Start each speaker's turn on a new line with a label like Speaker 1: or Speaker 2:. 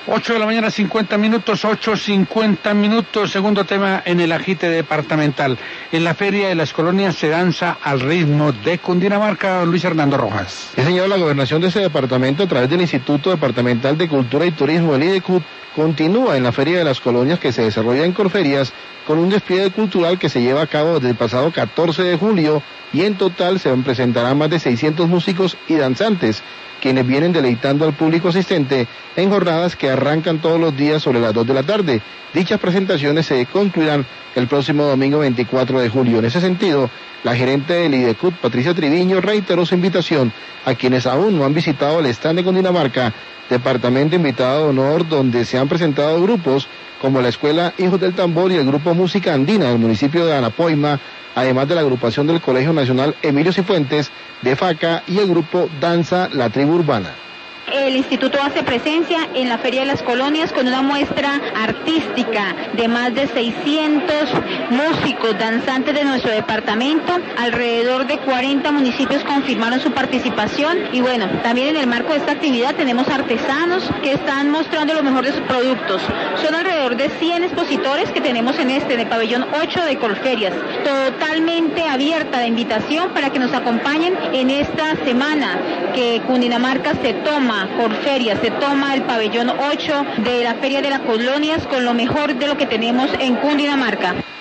Speaker 1: 8 de la mañana, 50 minutos, 8:50, segundo tema en el agite departamental. En la Feria de las Colonias se danza al ritmo de Cundinamarca, don Luis Hernando Rojas.
Speaker 2: Sí, señor, la gobernación de ese departamento, a través del Instituto Departamental de Cultura y Turismo, el IDECUT, continúa en la Feria de las Colonias que se desarrolla en Corferias, con un despliegue cultural que se lleva a cabo desde el pasado 14 de julio, y en total se presentarán más de 600 músicos y danzantes, quienes vienen deleitando al público asistente en jornadas que arrancan todos los días sobre las 2 de la tarde. Dichas presentaciones se concluirán el próximo domingo 24 de julio. En ese sentido, la gerente del IDECUT, Patricia Triviño, reiteró su invitación a quienes aún no han visitado el stand de Cundinamarca, departamento invitado de honor donde se han presentado grupos como la Escuela Hijos del Tambor y el Grupo Música Andina del municipio de Anapoima, además de la agrupación del Colegio Nacional Emilio Cifuentes de Faca y el grupo Danza La Tribu Urbana.
Speaker 3: El instituto hace presencia en la Feria de las Colonias con una muestra artística de más de 600 músicos, danzantes de nuestro departamento. Alrededor de 40 municipios confirmaron su participación y bueno, también en el marco de esta actividad tenemos artesanos que están mostrando lo mejor de sus productos. Son alrededor de 100 expositores que tenemos en el pabellón 8 de Corferias, totalmente abierta la invitación para que nos acompañen en esta semana que Cundinamarca se toma Corferias, se toma el pabellón 8 de la Feria de las Colonias con lo mejor de lo que tenemos en Cundinamarca.